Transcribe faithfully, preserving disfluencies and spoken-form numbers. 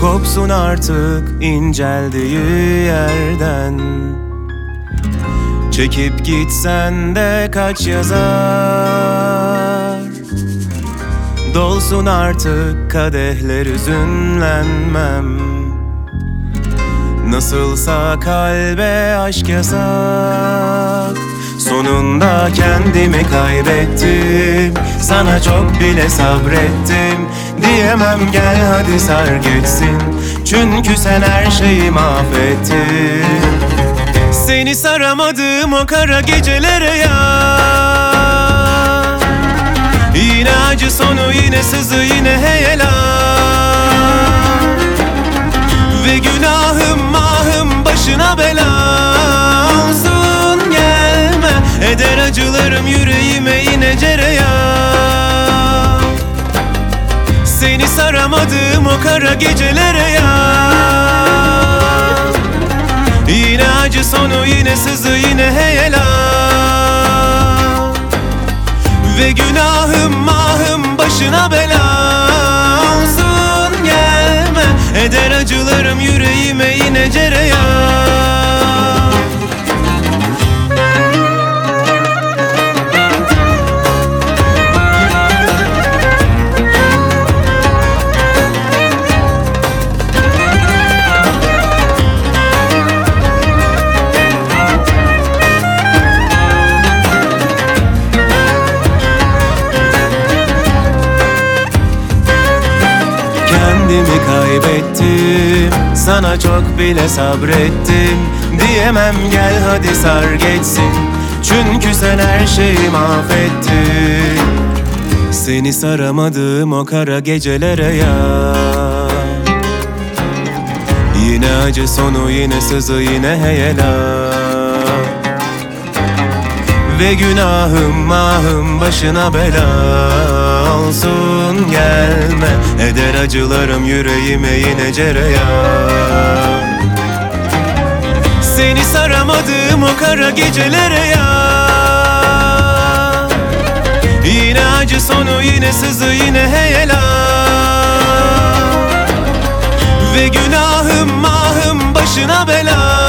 Kopsun artık inceldiği yerden. Çekip gitsen de kaç yazar. Dolsun artık kadehler, üzünlenmem. Nasılsa kalbe aşk yasak. Sonunda kendimi kaybettim. Sana çok bile sabrettim. Diyemem gel hadi sar geçsin. Çünkü sen her şeyi mahvettin. Seni saramadım o kara gecelere ya. Yine acı sonu, yine sızı, yine heyelan. Ve günahım mahım başına bela olsun, gelme. Eder acılarım yüreğime yine cereyan. Seni saramadım o kara gecelere ya. Yine acı sonu, yine sızı, yine heyelan. Ve günahım mahım başına bela olsun, gelme. Eder acılarım yüreğime yine cereyan. Kendimi kaybettim. Sana çok bile sabrettim. Diyemem gel hadi sar geçsin. Çünkü sen her şeyi mahvettin. Seni saramadım o kara gecelere ya. Yine acı sonu, yine sızı, yine heyelan. Ve günahım mahım başına bela olsun, gelme. Eder acılarım yüreğime yine cereyan. Seni saramadım o kara gecelere ya. Yine acı sonu, yine sızı, yine heyelan. Ve günahım mahım başına bela